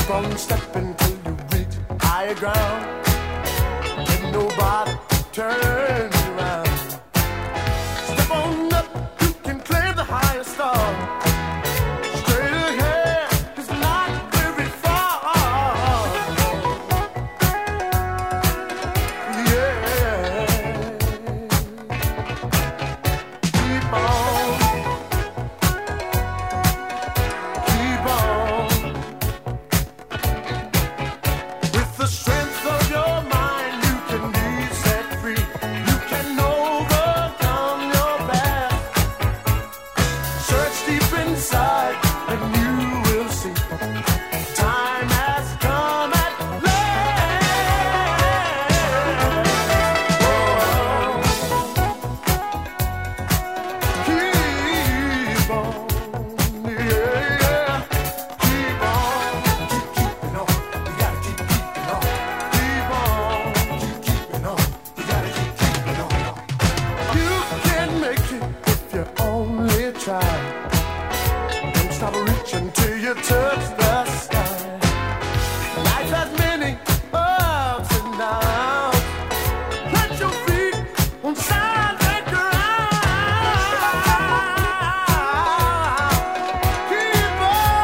on stepping till you reach higher ground. Ain't nobody turn you around. Step on up, you can claim the highest star. Straight ahead is not very far. Yeah. Keep on. Keep on. With the strength of your mind, you can be set free. You can overcome your past. Search deep inside and you will see. Time has come at last. Keep on, yeah. Keep on, keep keeping on. You gotta keep keeping on. Keep on, keep keeping on. You gotta keep keeping on. You can make it if you only try. Don't stop reaching till you touch the sky. Life has many ups and downs. Plant your feet on solid ground. Keep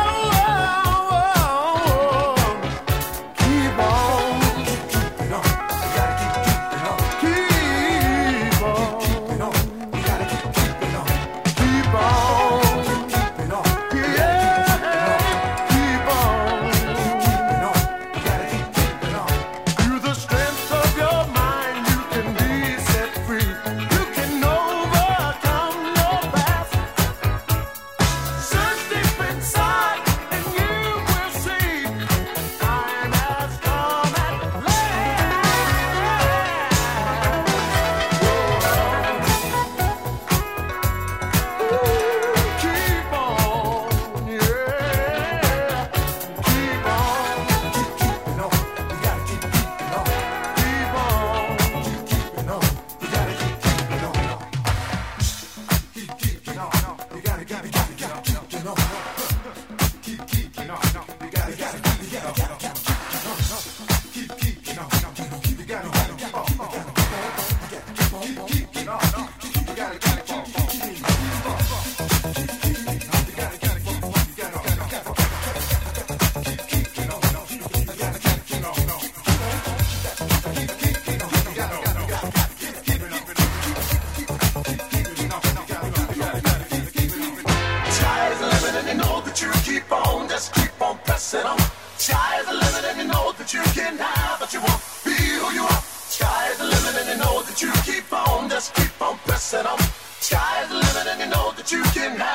on. Keep on. Keep keeping on. You gotta keep keeping on. Keep on. Keep keeping on. You gotta keep keeping on. Keep on. Keep keeping on. Yeah. Keep on. Keep keeping on. You gotta keep keeping on. Through the strength of your mind, you can be set free. You can overcome your past. Search deep inside and you will see. Time has come at last. Keep on, yeah. Keep on, keep keeping on. You gotta keep keeping on. Keep on, keep keeping on. You gotta keep keeping on. Keep keeping on. You gotta keep keeping on. Keep keeping on. You gotta keep keeping on. Keep keeping on. You gotta keep on. Keep keeping on. You gotta keep keeping on. Sky's the limit and you know that you keep on, just keep on pressing on. Sky's the limit and you know that you can have what you want, be who you are. Sky's the limit and you know that you keep on, just keep on pressing on. Sky's the limit and you know that you can have